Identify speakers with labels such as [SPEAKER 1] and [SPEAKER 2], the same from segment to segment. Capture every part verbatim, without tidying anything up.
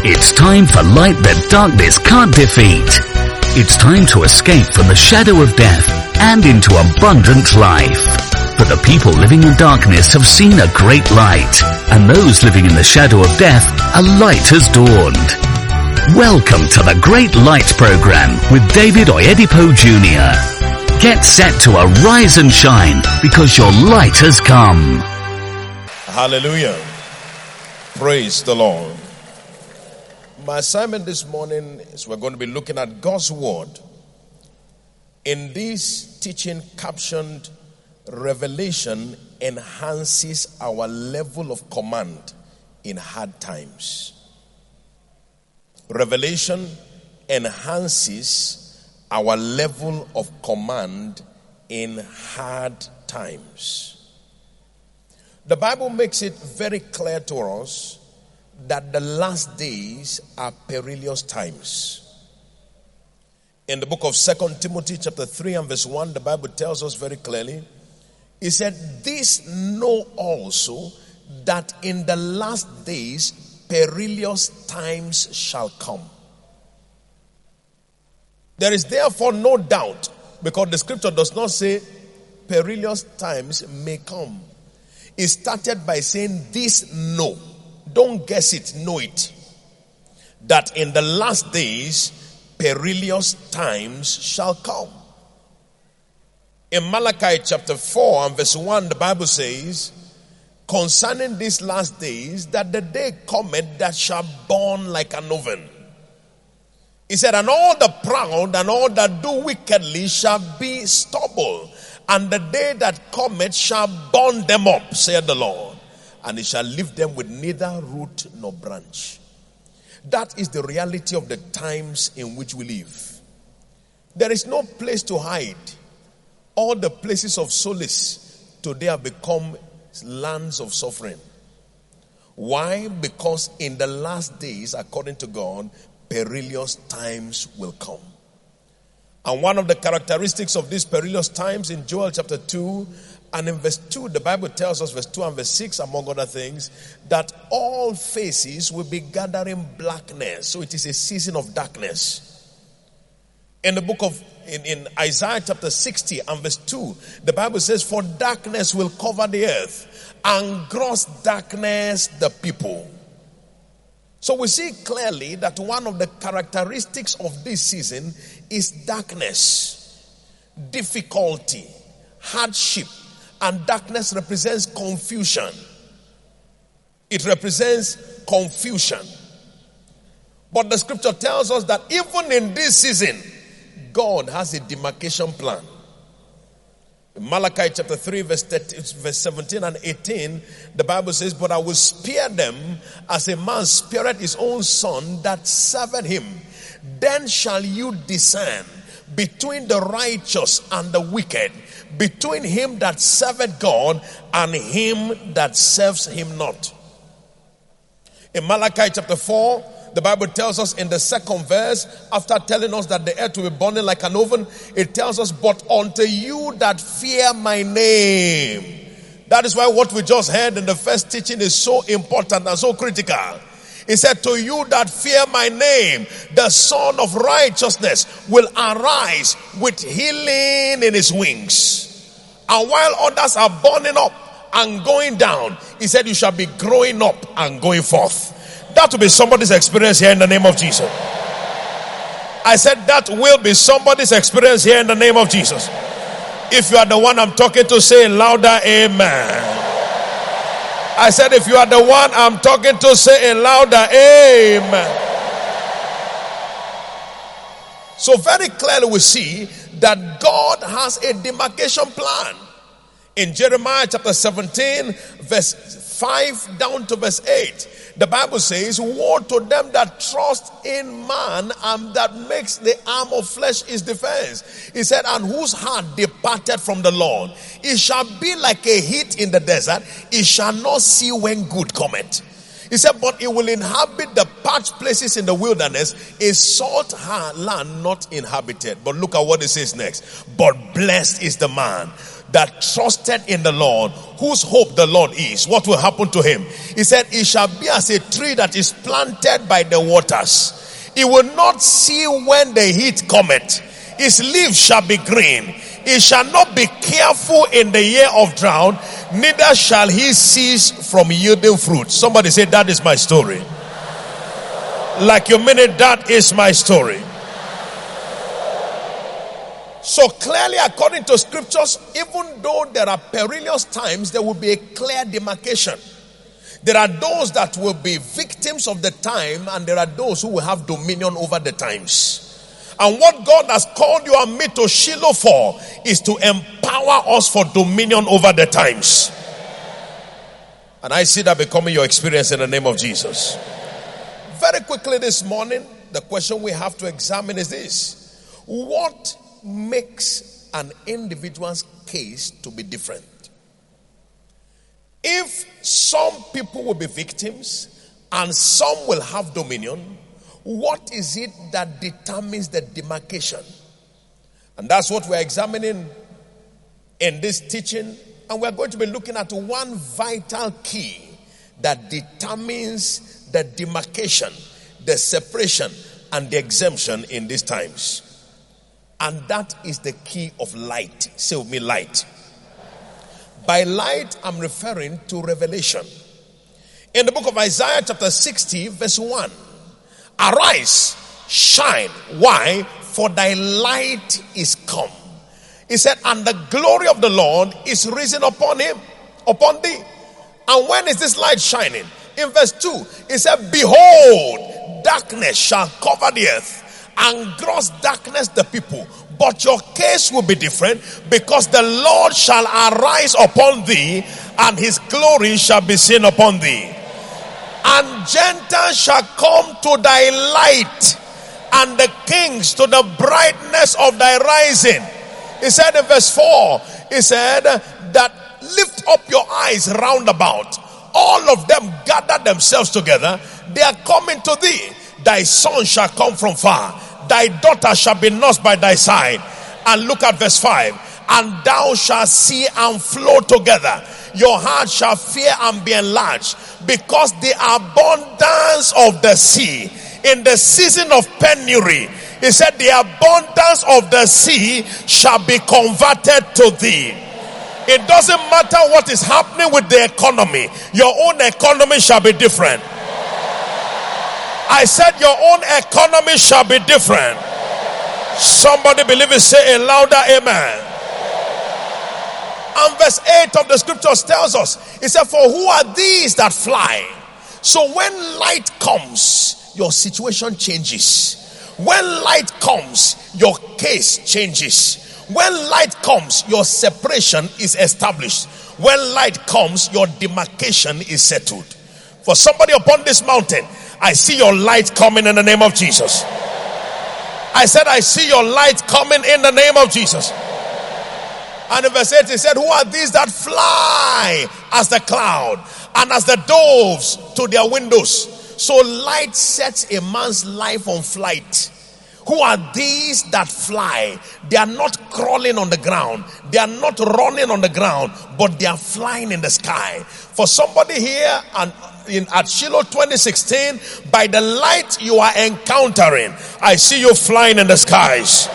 [SPEAKER 1] It's time for light that darkness can't defeat. It's time to escape from the shadow of death and into abundant life. For the people living in darkness have seen a great light, and those living in the shadow of death, a light has dawned. Welcome to the Great Light Program with David Oyedepo Junior Get set to arise and shine because your light has come.
[SPEAKER 2] Hallelujah. Praise the Lord. My assignment this morning is we're going to be looking at God's Word in this teaching captioned Revelation enhances our level of command in hard times. Revelation enhances our level of command in hard times. The Bible makes it very clear to us that the last days are perilous times. In the book of Second Timothy chapter three and verse one, the Bible tells us very clearly, it said, "This know also that in the last days perilous times shall come." There is therefore no doubt, because the scripture does not say perilous times may come. It started by saying, "This know." Don't guess it, know it. That in the last days, perilous times shall come. In Malachi chapter four and verse one, the Bible says, concerning these last days, that the day cometh that shall burn like an oven. He said, and all the proud and all that do wickedly shall be stubble, and the day that cometh shall burn them up, saith the Lord. And it shall leave them with neither root nor branch. That is the reality of the times in which we live. There is no place to hide. All the places of solace today have become lands of suffering. Why? Because in the last days, according to God, perilous times will come. And one of the characteristics of these perilous times in Joel chapter two and in verse two, the Bible tells us, verse two and verse six, among other things, that all faces will be gathering blackness. So it is a season of darkness. In the book of, in, in Isaiah chapter sixty and verse two, the Bible says, "For darkness will cover the earth, and gross darkness the people." So we see clearly that one of the characteristics of this season is darkness, difficulty, hardship. And darkness represents confusion. It represents confusion. But the scripture tells us that even in this season, God has a demarcation plan. In Malachi chapter three, verse, thirteen, verse seventeen and eighteen, the Bible says, "But I will spare them as a man spareth his own son that serveth him. Then shall you discern between the righteous and the wicked, between him that serveth God and him that serves him not." In Malachi chapter four, the Bible tells us in the second verse, after telling us that the earth will be burning like an oven, it tells us, "But unto you that fear my name." That is why what we just heard in the first teaching is so important and so critical. He said, "To you that fear my name, the Son of Righteousness will arise with healing in his wings. And while others are burning up and going down," he said, "you shall be growing up and going forth." That will be somebody's experience here in the name of Jesus. I said that will be somebody's experience here in the name of Jesus. If you are the one I'm talking to, say louder, amen. I said, if you are the one I'm talking to, say it louder, amen. So very clearly we see that God has a demarcation plan. In Jeremiah chapter seventeen, verse five down to verse eight, the Bible says, "Woe to them that trust in man and that makes the arm of flesh his defense." He said, "And whose heart departed from the Lord. It shall be like a heat in the desert. It shall not see when good cometh." He said, "But it will inhabit the parched places in the wilderness, a salt land not inhabited." But look at what it says next. "But blessed is the man that trusted in the Lord, whose hope the Lord is, what will happen to him? He said, he shall be as a tree that is planted by the waters. He will not see when the heat cometh. His leaves shall be green. He shall not be careful in the year of drought, neither shall he cease from yielding fruit. Somebody say, that is my story. Like you mean it, that is my story. So clearly, according to scriptures, even though there are perilous times, there will be a clear demarcation. There are those that will be victims of the time, and there are those who will have dominion over the times. And what God has called you and me to Shiloh for is to empower us for dominion over the times. And I see that becoming your experience in the name of Jesus. Very quickly this morning, the question we have to examine is this: what makes an individual's case to be different? If some people will be victims and some will have dominion, what is it that determines the demarcation? And that's what we're examining in this teaching. And we're going to be looking at one vital key that determines the demarcation, the separation, and the exemption in these times. And that is the key of light. Say with me, light. By light, I'm referring to revelation. In the book of Isaiah chapter sixty, verse one. Arise, shine. Why? For thy light is come. He said, and the glory of the Lord is risen upon him, upon thee. And when is this light shining? In verse two, he said, behold, darkness shall cover the earth, and gross darkness the people. But your case will be different, because the Lord shall arise upon thee, and his glory shall be seen upon thee. And Gentiles shall come to thy light, and the kings to the brightness of thy rising. He said in verse four, he said that lift up your eyes round about. All of them gather themselves together. They are coming to thee. Thy son shall come from far. Thy daughter shall be nursed by thy side. And look at verse five. And thou shalt see and flow together. Your heart shall fear and be enlarged, because the abundance of the sea, in the season of penury, he said, the abundance of the sea shall be converted to thee. It doesn't matter what is happening with the economy, your own economy shall be different. I said your own economy shall be different. Somebody believe it, say a louder amen. And verse eight of the scriptures tells us, it said, for who are these that fly? So when light comes, your situation changes. When light comes, your case changes. When light comes, your separation is established. When light comes, your demarcation is settled. For somebody upon this mountain, I see your light coming in the name of Jesus. I said, I see your light coming in the name of Jesus. And in verse eight, he said, who are these that fly as the cloud and as the doves to their windows? So light sets a man's life on flight. Who are these that fly? They are not crawling on the ground. They are not running on the ground, but they are flying in the sky. For somebody here and in at Shiloh twenty sixteen, by the light you are encountering, I see you flying in the skies.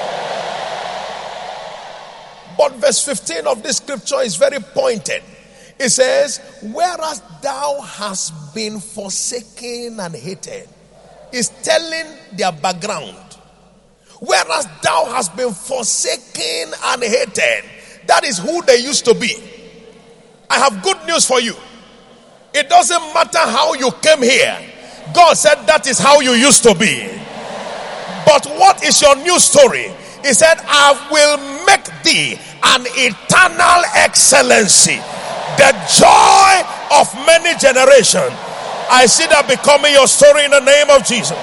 [SPEAKER 2] But verse fifteen of this scripture is very pointed. It says, whereas thou hast been forsaken and hated. It's telling their background. Whereas thou hast been forsaken and hated. That is who they used to be. I have good news for you. It doesn't matter how you came here. God said that is how you used to be. But what is your new story? He said, I will make thee an eternal excellency, the joy of many generations. I see that becoming your story in the name of Jesus.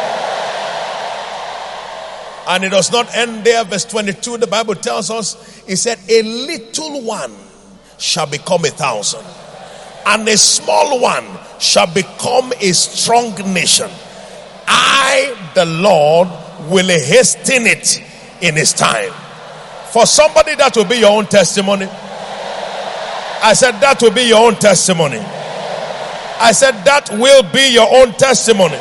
[SPEAKER 2] And it does not end there. Verse twenty-two, the Bible tells us, he said, a little one shall become a thousand, and a small one shall become a strong nation. I, the Lord, will hasten it in his time. For somebody, that will be your own testimony. I said that will be your own testimony. I said that will be your own testimony.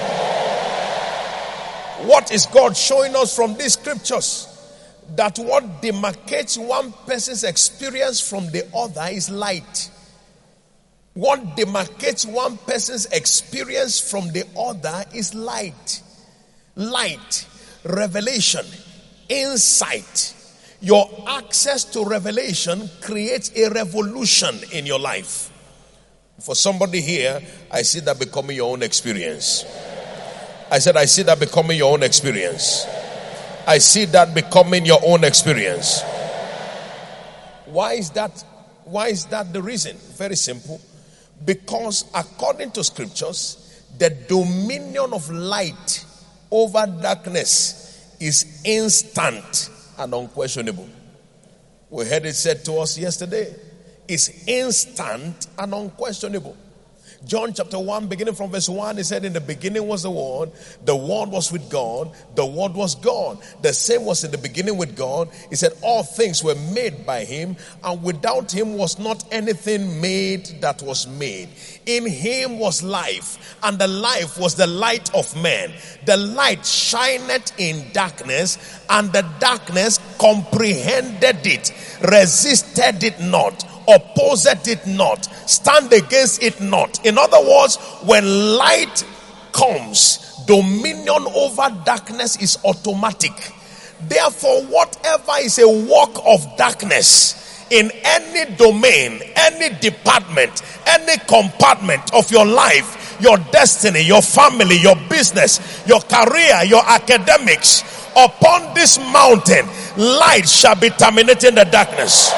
[SPEAKER 2] What is God showing us from these scriptures? That what demarcates one person's experience from the other is light. What demarcates one person's experience from the other is light. Light, revelation, insight. Your access to revelation creates a revolution in your life. For somebody here, I see that becoming your own experience. I said, I see that becoming your own experience. I see that becoming your own experience. Why is that? Why is that the reason? Very simple. Because according to scriptures, the dominion of light over darkness is instant and unquestionable. We heard it said to us yesterday. It's instant and unquestionable. John chapter one, beginning from verse one, he said, in the beginning was the Word, the Word was with God, the Word was God. The same was in the beginning with God. He said, all things were made by him, and without him was not anything made that was made. In him was life, and the life was the light of men. The light shineth in darkness, and the darkness comprehended it, resisted it not, opposed it not, stand against it not. In other words, when light comes, dominion over darkness is automatic. Therefore, whatever is a work of darkness in any domain, any department, any compartment of your life, your destiny, your family, your business, your career, your academics, upon this mountain, light shall be terminating the darkness.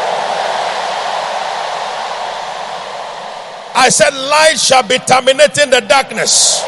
[SPEAKER 2] I said light shall be terminating the darkness.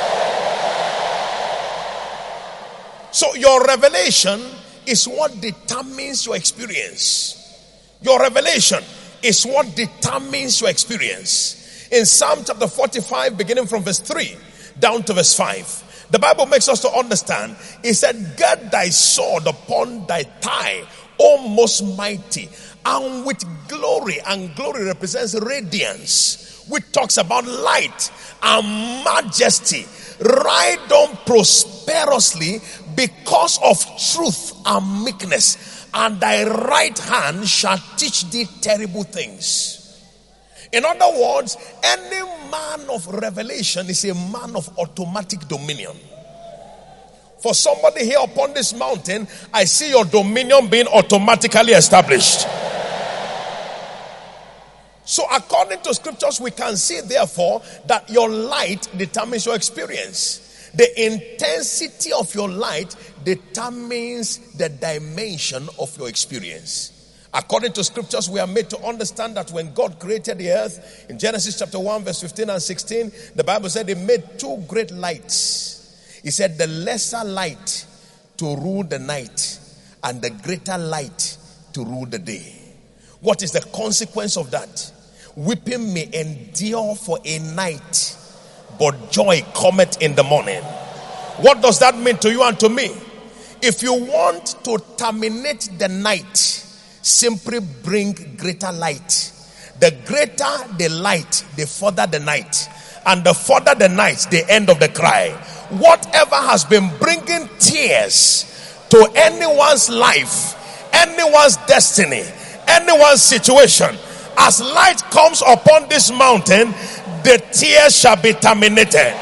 [SPEAKER 2] So your revelation is what determines your experience. Your revelation is what determines your experience. In Psalm chapter forty-five, beginning from verse three down to verse five, the Bible makes us to understand. It said, gird thy sword upon thy thigh, O most mighty, and with glory. And glory represents radiance, which talks about light and majesty. Ride on prosperously because of truth and meekness, and thy right hand shall teach thee terrible things. In other words, any man of revelation is a man of automatic dominion. For somebody here upon this mountain, I see your dominion being automatically established. So according to scriptures, we can see therefore that your light determines your experience. The intensity of your light determines the dimension of your experience. According to scriptures, we are made to understand that when God created the earth, in Genesis chapter one, verse fifteen and sixteen, the Bible said he made two great lights. He said the lesser light to rule the night, and the greater light to rule the day. What is the consequence of that? Weeping may endure for a night, but joy cometh in the morning. What does that mean to you and to me? If you want to terminate the night, simply bring greater light. The greater the light, the further the night. And the further the night, the end of the cry. Whatever has been bringing tears to anyone's life, anyone's destiny, anyone's situation, as light comes upon this mountain, the tears shall be terminated.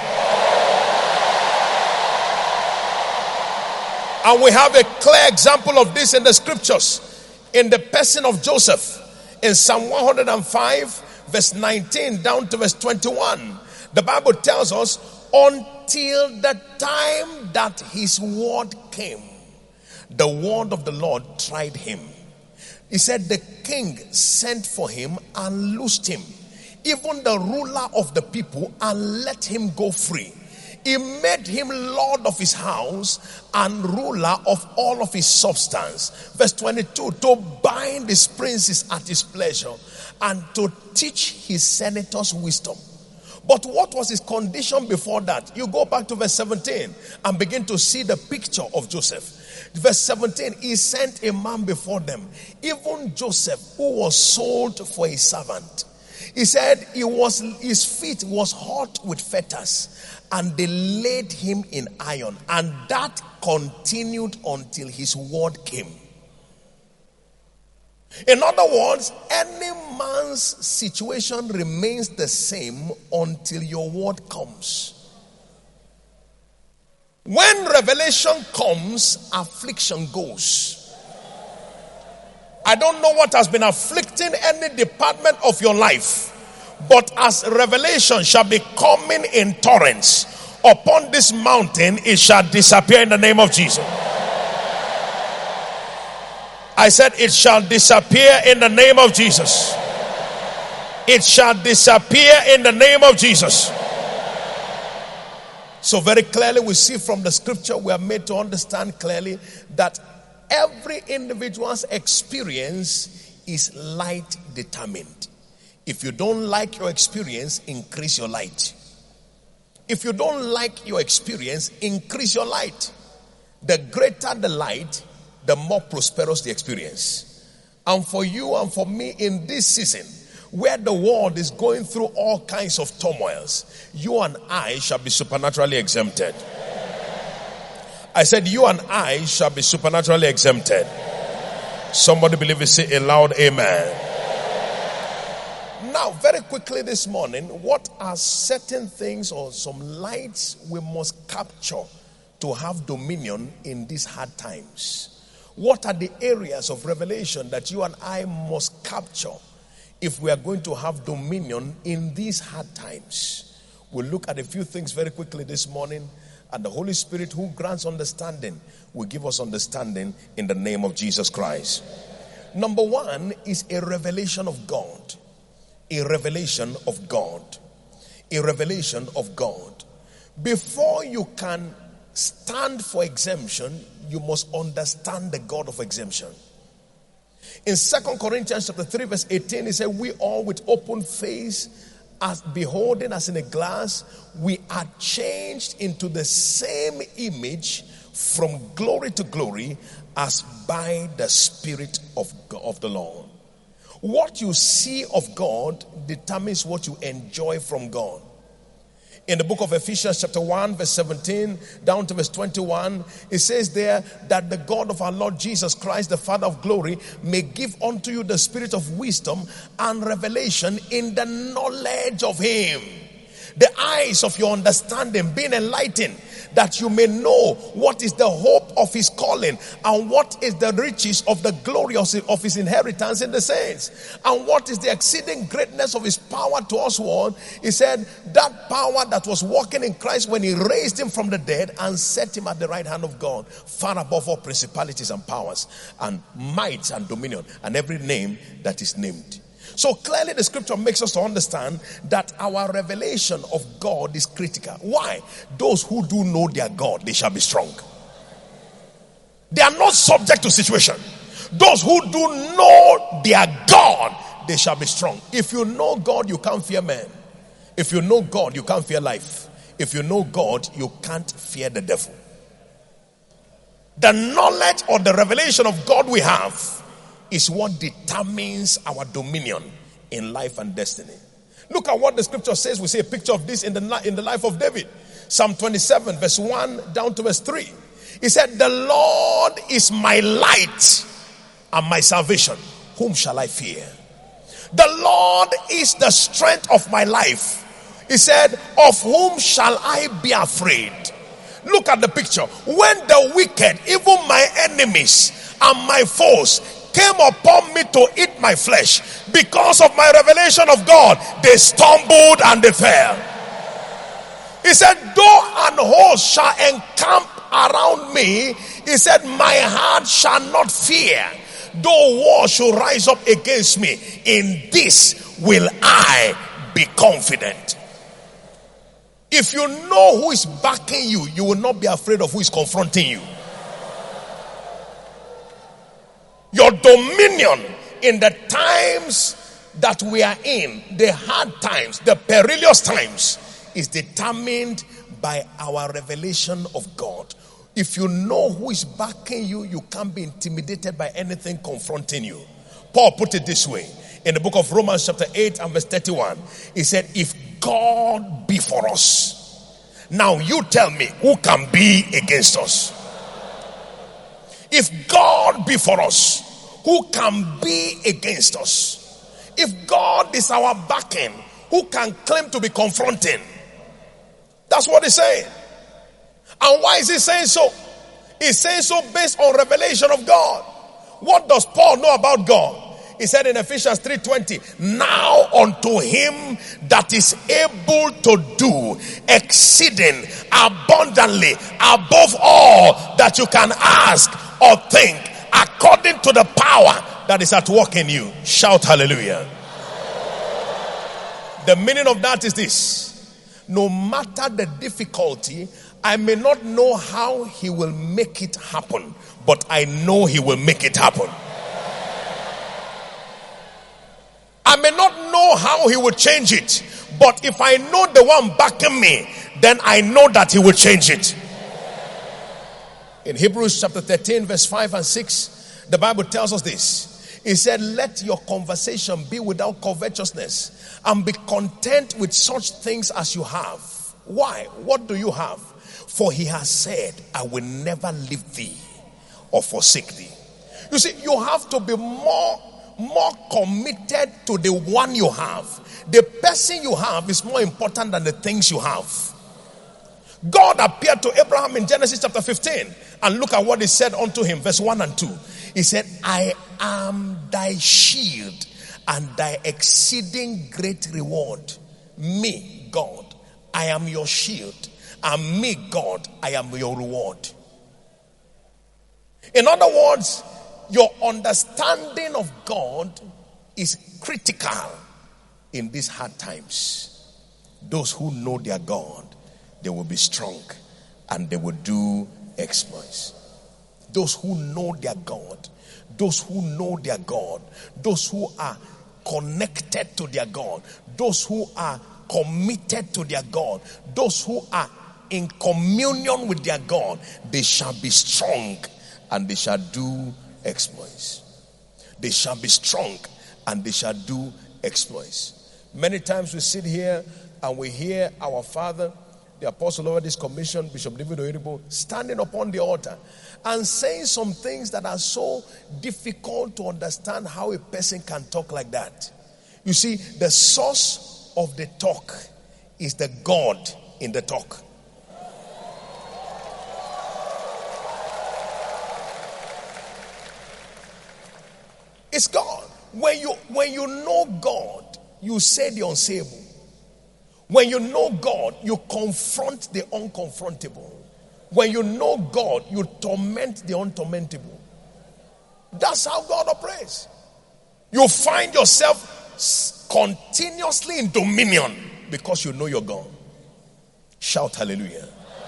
[SPEAKER 2] And we have a clear example of this in the scriptures, in the person of Joseph. In Psalm one hundred five, verse nineteen down to verse twenty-one, the Bible tells us, until the time that his word came, the word of the Lord tried him. He said the king sent for him and loosed him, even the ruler of the people, and let him go free. He made him lord of his house and ruler of all of his substance. Verse twenty-two, to bind his princes at his pleasure and to teach his senators wisdom. But what was his condition before that? You go back to verse seventeen and begin to see the picture of Joseph. Verse seventeen, he sent a man before them, even Joseph, who was sold for a servant. He said he was, his feet was hot with fetters, and they laid him in iron, and that continued until his word came. In other words, any man's situation remains the same until your word comes. When revelation comes, affliction goes. I don't know what has been afflicting any department of your life, but as revelation shall be coming in torrents upon this mountain, it shall disappear in the name of Jesus. I said it shall disappear in the name of Jesus. It shall disappear in the name of Jesus. So very clearly we see from the scripture, we are made to understand clearly that every individual's experience is light determined. If you don't like your experience, increase your light. If you don't like your experience, increase your light. The greater the light, the more prosperous the experience. And for you and for me in this season, where the world is going through all kinds of turmoils, you and I shall be supernaturally exempted. I said you and I shall be supernaturally exempted. Somebody believe it, say a loud amen. Now, very quickly this morning, what are certain things or some lights we must capture to have dominion in these hard times? What are the areas of revelation that you and I must capture if we are going to have dominion in these hard times? We'll look at a few things very quickly this morning, and the Holy Spirit, who grants understanding, will give us understanding in the name of Jesus Christ. Number one is a revelation of God. A revelation of God. A revelation of God. Before you can stand for exemption, you must understand the God of exemption. In Second Corinthians chapter three verse eighteen, he said, we all with open face, as beholding as in a glass, we are changed into the same image from glory to glory as by the Spirit of God, of the Lord. What you see of God determines what you enjoy from God. In the book of Ephesians chapter one verse seventeen down to verse twenty-one, it says there that the God of our Lord Jesus Christ, the Father of glory, may give unto you the spirit of wisdom and revelation in the knowledge of Him. The eyes of your understanding being enlightened, that you may know what is the hope of His calling, and what is the riches of the glory of His inheritance in the saints, and what is the exceeding greatness of His power to us all. He said that power that was working in Christ when He raised Him from the dead and set Him at the right hand of God, far above all principalities and powers and might and dominion and every name that is named. So clearly the scripture makes us to understand that our revelation of God is critical. Why? Those who do know their God, they shall be strong. They are not subject to situation. Those who do know their God, they shall be strong. If you know God, you can't fear man. If you know God, you can't fear life. If you know God, you can't fear the devil. The knowledge or the revelation of God we have is what determines our dominion in life and destiny. Look at what the scripture says. We see a picture of this in the, in the life of David. Psalm twenty-seven verse one down to verse three. He said, the Lord is my light and my salvation. Whom shall I fear? The Lord is the strength of my life. He said, of whom shall I be afraid? Look at the picture. When the wicked, even my enemies and my foes, came upon me to eat my flesh, because of my revelation of God, they stumbled and they fell. He said, though an host shall encamp around me, he said, my heart shall not fear. Though war should rise up against me, in this will I be confident. If you know who is backing you, you will not be afraid of who is confronting you. Your dominion in the times that we are in, the hard times, the perilous times, is determined by our revelation of God. If you know who is backing you, you can't be intimidated by anything confronting you. Paul put it this way in the book of Romans chapter eight and verse thirty-one. He said, if God be for us, now you tell me who can be against us? If God be for us, who can be against us? If God is our backing, who can claim to be confronting? That's what he's saying. And why is he saying so? He's saying so based on revelation of God. What does Paul know about God? He said in Ephesians three twenty, now unto him that is able to do exceeding abundantly above all that you can ask or think, according to the power that is at work in you. Shout hallelujah. The meaning of that is this: no matter the difficulty, I may not know how he will make it happen, but I know he will make it happen. I may not know how he will change it, but if I know the one backing me, then I know that he will change it. In Hebrews chapter thirteen verse five and six, the Bible tells us this. It said, let your conversation be without covetousness, and be content with such things as you have. Why? What do you have? For he has said, I will never leave thee or forsake thee. You see, you have to be more, more committed to the one you have. The person you have is more important than the things you have. God appeared to Abraham in Genesis chapter fifteen, and look at what he said unto him, verse one and two. He said, I am thy shield and thy exceeding great reward. Me, God, I am your shield. And me, God, I am your reward. In other words, your understanding of God is critical in these hard times. Those who know their God, they will be strong and they will do exploits. Those who know their God, those who know their God, those who are connected to their God, those who are committed to their God, those who are in communion with their God, they shall be strong and they shall do exploits. They shall be strong and they shall do exploits. Many times we sit here and we hear our father, the apostle over this commission, Bishop David Oyedepo, standing upon the altar and saying some things that are so difficult to understand how a person can talk like that. You see, the source of the talk is the God in the talk. It's God. When you when you know God, you say the unsayable. When you know God, you confront the unconfrontable. When you know God, you torment the untormentable. That's how God operates. You find yourself continuously in dominion because you know your God. Shout hallelujah.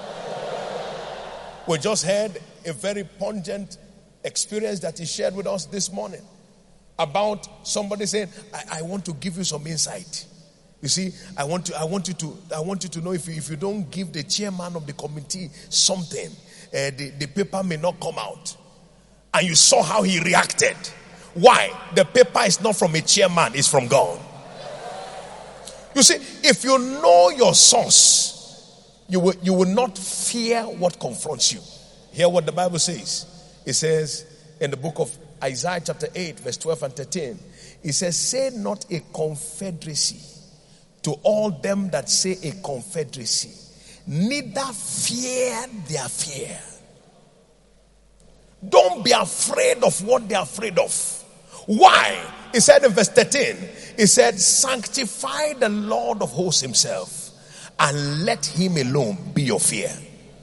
[SPEAKER 2] We just heard a very pungent experience that he shared with us this morning about somebody saying, I, I want to give you some insight. You see, I want to, I want you to, I want you to know if you, if you don't give the chairman of the committee something, uh, the, the paper may not come out. And you saw how he reacted. Why? The paper is not from a chairman, it's from God. You see, if you know your source, you will, you will not fear what confronts you. Hear what the Bible says. It says in the book of Isaiah chapter eight, verse twelve and thirteen, it says, say not a confederacy to all them that say a confederacy, neither fear their fear. Don't be afraid of what they're afraid of. Why? He said in verse thirteen, he said, sanctify the Lord of hosts himself, and let him alone be your fear.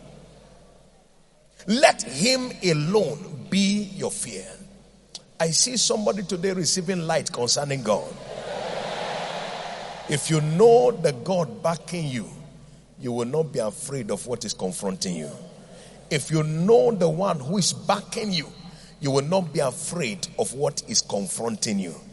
[SPEAKER 2] Let him alone be your fear. I see somebody today receiving light concerning God. If you know the God backing you, you will not be afraid of what is confronting you. If you know the one who is backing you, you will not be afraid of what is confronting you.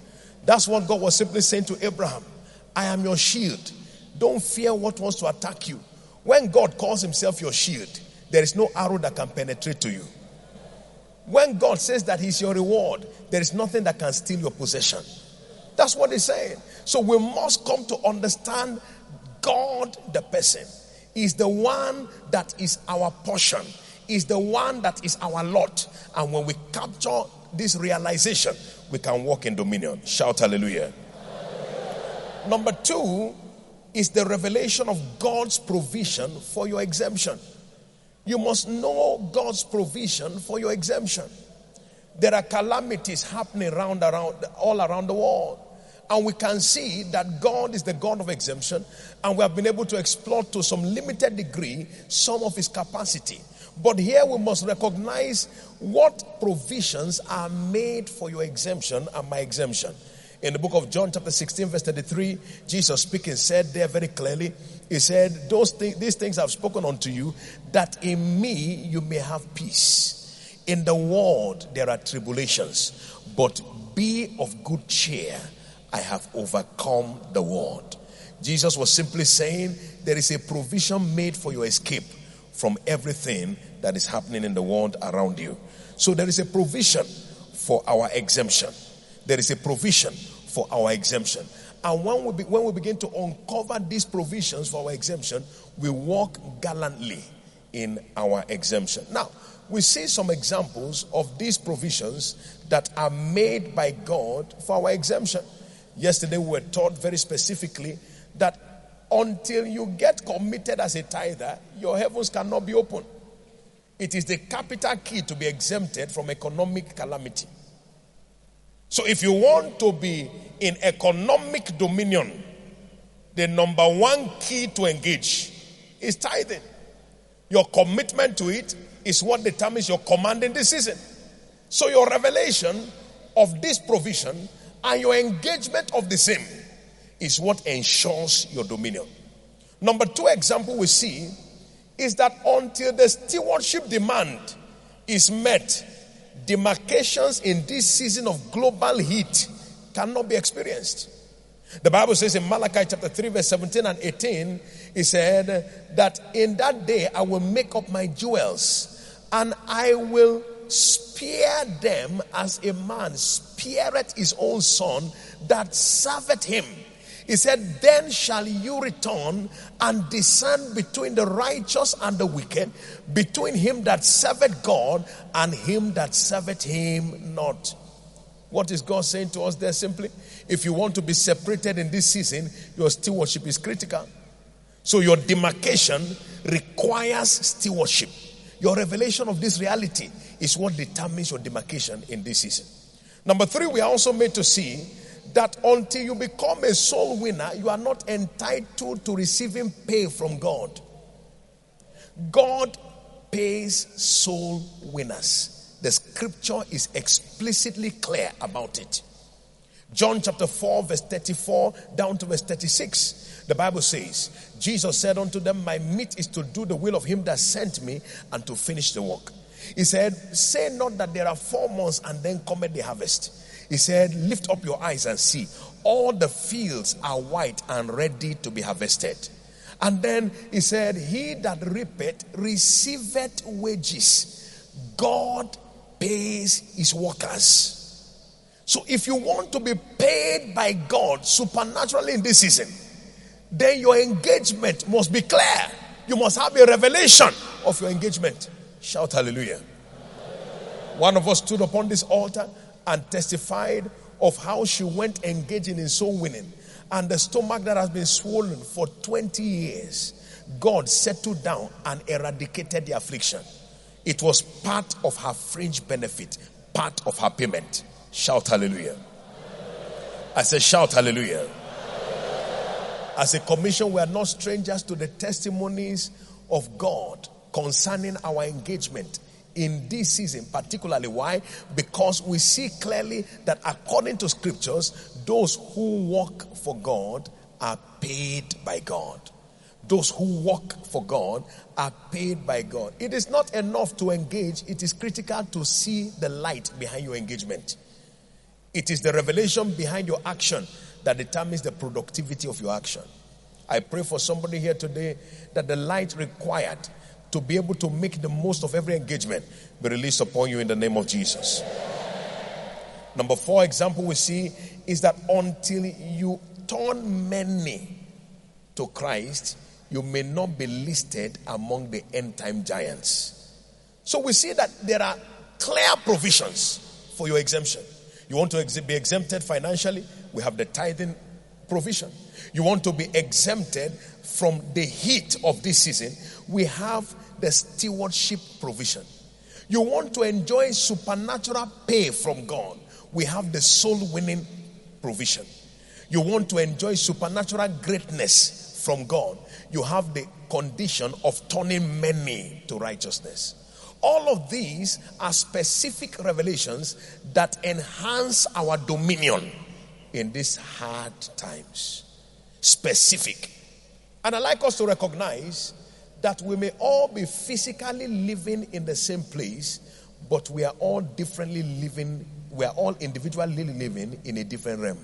[SPEAKER 2] That's what God was simply saying to Abraham. I am your shield. Don't fear what wants to attack you. When God calls himself your shield, there is no arrow that can penetrate to you. When God says that he's your reward, there is nothing that can steal your possession. That's what he's saying. So we must come to understand God, the person, is the one that is our portion, is the one that is our lot. And when we capture this realization, we can walk in dominion. Shout hallelujah. Hallelujah. Number two is the revelation of God's provision for your exemption. You must know God's provision for your exemption. There are calamities happening around, around, all around the world. And we can see that God is the God of exemption. And we have been able to explore to some limited degree some of his capacity. But here we must recognize what provisions are made for your exemption and my exemption. In the book of John chapter sixteen verse thirty-three, Jesus speaking said there very clearly, he said, "Those things, these things I've spoken unto you, that in me you may have peace. In the world there are tribulations, but be of good cheer. I have overcome the world." Jesus was simply saying there is a provision made for your escape from everything that is happening in the world around you. So there is a provision for our exemption. There is a provision for our exemption. And when we, be, when we begin to uncover these provisions for our exemption, we walk gallantly in our exemption. Now, we see some examples of these provisions that are made by God for our exemption. Yesterday we were taught very specifically that until you get committed as a tither, your heavens cannot be open. It is the capital key to be exempted from economic calamity. So if you want to be in economic dominion, the number one key to engage is tithing. Your commitment to it is what determines your command in this season. So your revelation of this provision and your engagement of the same is what ensures your dominion. Number two example we see is that until the stewardship demand is met, demarcations in this season of global heat cannot be experienced. The Bible says in Malachi chapter three verse seventeen and eighteen, it said that in that day I will make up my jewels and I will spare them as a man spareth his own son that serveth him. He said, then shall you return and discern between the righteous and the wicked, between him that serveth God and him that serveth him not. What is God saying to us there simply? If you want to be separated in this season, your stewardship is critical. So your demarcation requires stewardship. Your revelation of this reality is what determines your demarcation in this season. Number three, we are also made to see that until you become a soul winner, you are not entitled to receiving pay from God. God pays soul winners. The scripture is explicitly clear about it. John chapter four verse thirty-four down to verse thirty-six. The Bible says, Jesus said unto them, my meat is to do the will of him that sent me and to finish the work. He said, say not that there are four months and then cometh the harvest. He said, lift up your eyes and see. All the fields are white and ready to be harvested. And then he said, he that reapeth receiveth wages. God pays his workers. So if you want to be paid by God supernaturally in this season, then your engagement must be clear. You must have a revelation of your engagement. Shout hallelujah. One of us stood upon this altar and testified of how she went engaging in soul winning. And the stomach that has been swollen for twenty years, God settled down and eradicated the affliction. It was part of her fringe benefit, part of her payment. Shout hallelujah. I said shout hallelujah. As a commission, we are not strangers to the testimonies of God concerning our engagement in this season, particularly. Why? Because we see clearly that according to scriptures, those who work for God are paid by God. Those who work for God are paid by God. It is not enough to engage. It is critical to see the light behind your engagement. It is the revelation behind your action that determines the productivity of your action. I pray for somebody here today that the light required to be able to make the most of every engagement be released upon you in the name of Jesus. Number four example we see is that until you turn many to Christ, you may not be listed among the end time giants. So we see that there are clear provisions for your exemption. You want to be exempted financially? We have the tithing provision. You want to be exempted from the heat of this season? We have the stewardship provision. You want to enjoy supernatural pay from God? We have the soul winning provision. You want to enjoy supernatural greatness from God? You have the condition of turning many to righteousness. All of these are specific revelations that enhance our dominion in these hard times. Specific. And I like us to recognize that we may all be physically living in the same place, but we are all differently living, we are all individually living in a different realm.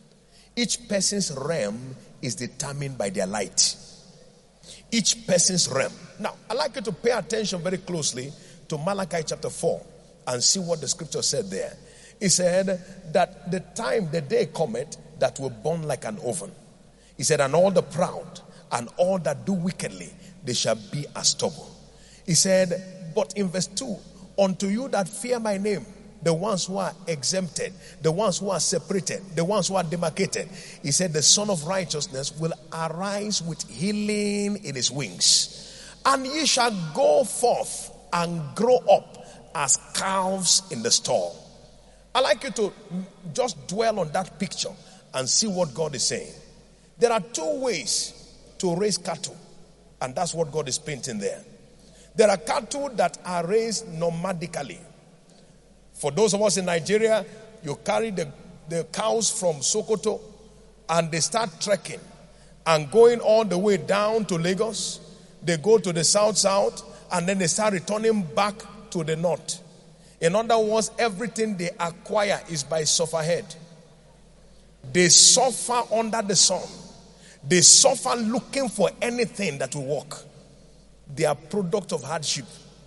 [SPEAKER 2] Each person's realm is determined by their light. Each person's realm. Now, I'd like you to pay attention very closely to Malachi chapter four and see what the scripture said there. He said that the time, the day cometh that will burn like an oven. He said, and all the proud and all that do wickedly, they shall be as stubble. He said, but in verse two, unto you that fear my name, the ones who are exempted, the ones who are separated, the ones who are demarcated, he said, the Son of Righteousness will arise with healing in his wings, and ye shall go forth and grow up as calves in the stall. I'd like you to just dwell on that picture and see what God is saying. There are two ways to raise cattle, and that's what God is painting there. There are cattle that are raised nomadically. For those of us in Nigeria, you carry the, the cows from Sokoto and they start trekking and going all the way down to Lagos. They go to the south-south and then they start returning back to the north. In other words, everything they acquire is by sufferhead. They suffer under the sun. They suffer looking for anything that will work. They are product of hardship.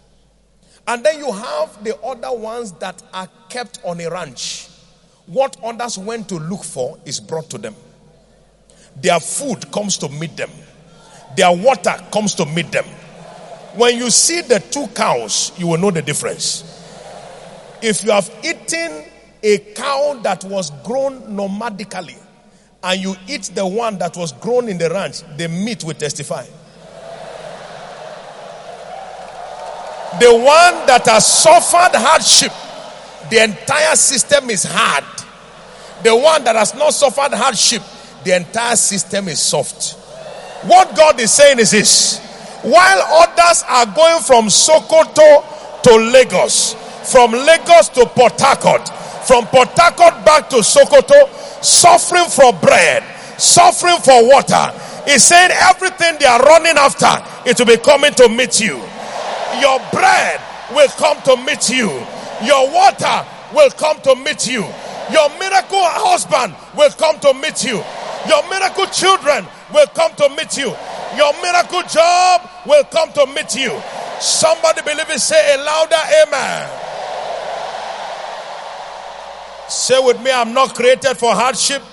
[SPEAKER 2] And then you have the other ones that are kept on a ranch. What others went to look for is brought to them. Their food comes to meet them. Their water comes to meet them. When you see the two cows, you will know the difference. If you have eaten a cow that was grown nomadically and you eat the one that was grown in the ranch, the meat will testify. The one that has suffered hardship, the entire system is hard. The one that has not suffered hardship, the entire system is soft. What God is saying is this: while others are going from Sokoto to Lagos, from Lagos to Port Harcourt, from Port Harcourt back to Sokoto, suffering for bread, suffering for water, He's saying everything they are running after, it will be coming to meet you. Your bread will come to meet you. Your water will come to meet you. Your miracle husband will come to meet you. Your miracle children will come to meet you. Your miracle job will come to meet you. Somebody believe it, say a louder amen. Say with me, I'm not created for hardship.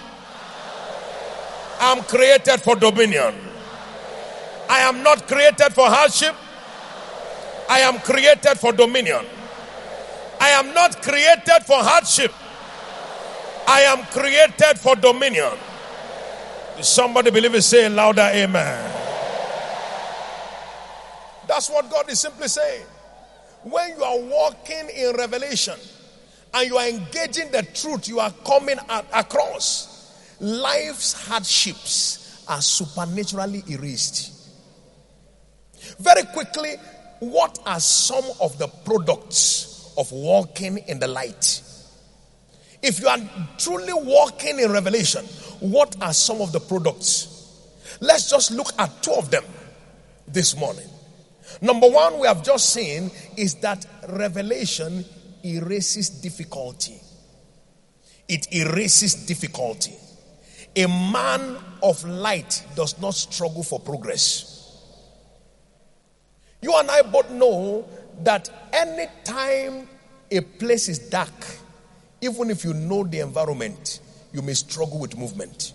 [SPEAKER 2] I'm created for dominion. I am not created for hardship. I am created for dominion. I am not created for hardship. I am created for dominion. Somebody believe it, say a louder amen. That's what God is simply saying. When you are walking in revelation and you are engaging the truth you are coming at, across, life's hardships are supernaturally erased. Very quickly, what are some of the products of walking in the light? If you are truly walking in revelation, what are some of the products? Let's just look at two of them this morning. Number one, we have just seen is that revelation erases difficulty. It erases difficulty. A man of light does not struggle for progress. You and I both know that any time a place is dark, even if you know the environment, you may struggle with movement.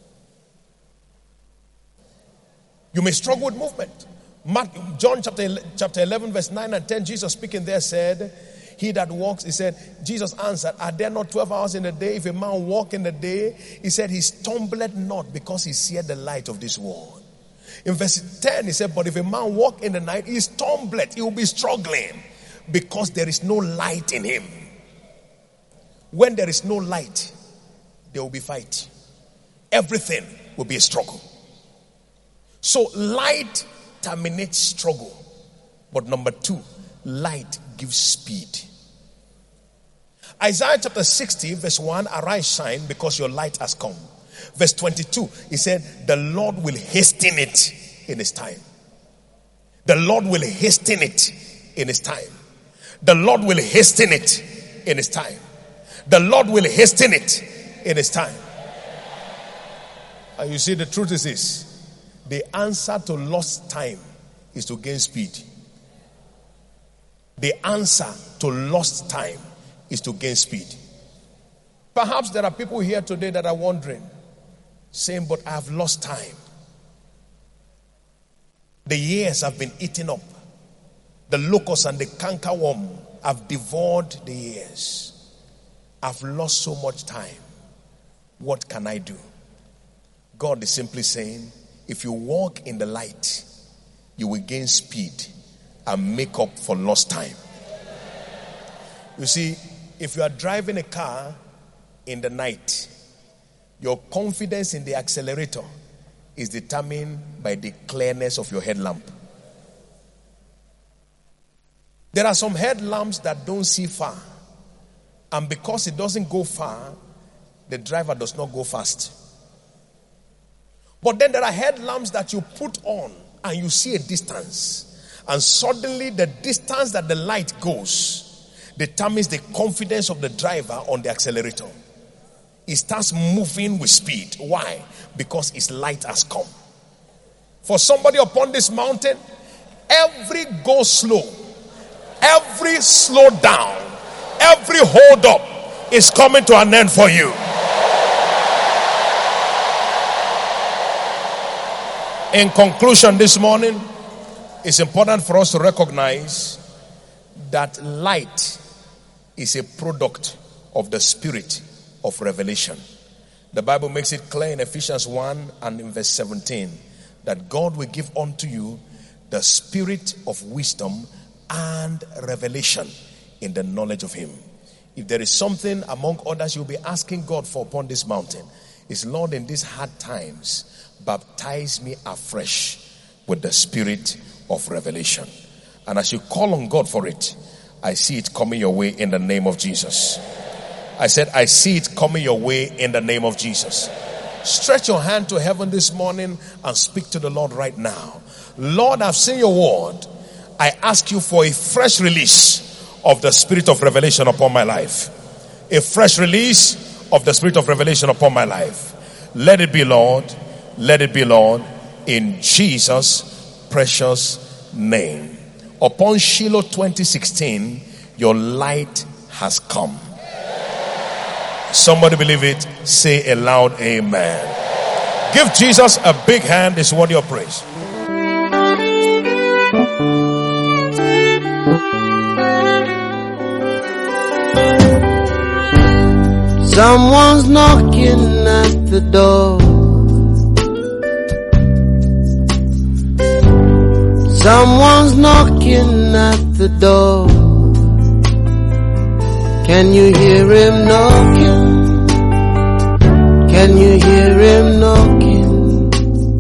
[SPEAKER 2] You may struggle with movement. Mark, John chapter, chapter eleven, verse nine and ten, Jesus speaking there said, he that walks, he said, Jesus answered, are there not twelve hours in a day? If a man walk in the day, he said, he stumbleth not because he seeth the light of this world. In verse ten, he said, but if a man walk in the night, he stumbleth, he will be struggling because there is no light in him. When there is no light, there will be fight. Everything will be a struggle. So light terminates struggle. But number two, light gives speed. Isaiah chapter sixty, verse one, arise, shine, because your light has come. Verse twenty-two, he said, the Lord will hasten it in his time. The Lord will hasten it in his time. The Lord will hasten it in his time. The Lord will hasten it in his time. And you see, the truth is this. The answer to lost time is to gain speed. The answer to lost time is to gain speed. Perhaps there are people here today that are wondering, saying, but I have lost time. The years have been eaten up. The locust and the cankerworm have devoured the years. I've lost so much time. What can I do? God is simply saying, if you walk in the light, you will gain speed and make up for lost time. You see, if you are driving a car in the night, your confidence in the accelerator is determined by the clearness of your headlamp. There are some headlamps that don't see far. And because it doesn't go far, the driver does not go fast. But then there are headlamps that you put on and you see a distance. And suddenly the distance that the light goes determines the confidence of the driver on the accelerator. It starts moving with speed. Why? Because its light has come. For somebody upon this mountain, every go slow, every slow down, every hold up is coming to an end for you. In conclusion this morning, it's important for us to recognize that light is a product of the spirit of revelation. The Bible makes it clear in Ephesians one and in verse seventeen that God will give unto you the spirit of wisdom and revelation in the knowledge of him. If there is something among others you'll be asking God for upon this mountain, is Lord, in these hard times, baptize me afresh with the spirit of revelation. And as you call on God for it, I see it coming your way in the name of Jesus. I said, I see it coming your way in the name of Jesus. Stretch your hand to heaven this morning and speak to the Lord right now. Lord, I've seen your word. I ask you for a fresh release of the spirit of revelation upon my life. A fresh release of the spirit of revelation upon my life. Let it be, Lord. Let it be, Lord, in Jesus' precious name. Upon Shiloh twenty sixteen, your light has come. Somebody believe it? Say a loud amen. Give Jesus a big hand. It's worthy of praise.
[SPEAKER 3] Someone's knocking at the door. Someone's knocking at the door. Can you hear him knocking? Can you hear him knocking?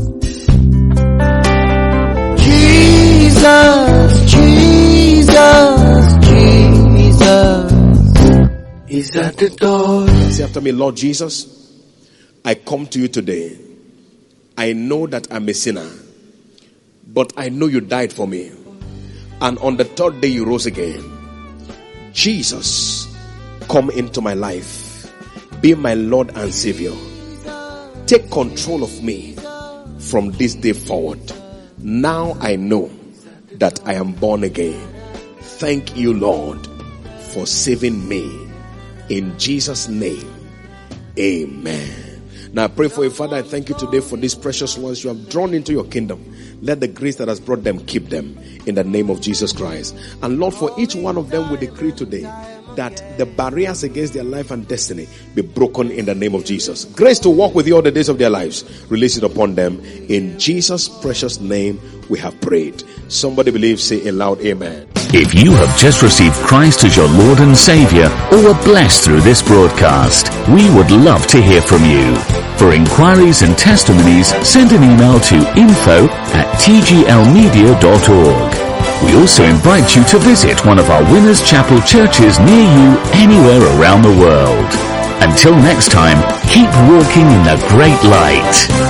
[SPEAKER 3] Jesus, Jesus, Jesus is at the door.
[SPEAKER 2] Say after me, Lord Jesus, I come to you today. I know that I'm a sinner, but I know you died for me. And on the third day you rose again. Jesus, come into my life. Be my Lord and Savior. Take control of me from this day forward. Now I know that I am born again. Thank you, Lord, for saving me. In Jesus' name, amen. Now I pray for you, Father. I thank you today for these precious ones you have drawn into your kingdom. Let the grace that has brought them keep them in the name of Jesus Christ. And Lord, for each one of them we decree today that the barriers against their life and destiny be broken in the name of Jesus. Grace to walk with you all the days of their lives, release it upon them. In Jesus' precious name we have prayed. Somebody believe, say a loud amen.
[SPEAKER 1] If you have just received Christ as your Lord and Savior, or were blessed through this broadcast, we would love to hear from you. For inquiries and testimonies, send an email to info at t g l media dot org. We also invite you to visit one of our Winners Chapel churches near you anywhere around the world. Until next time, keep walking in the great light.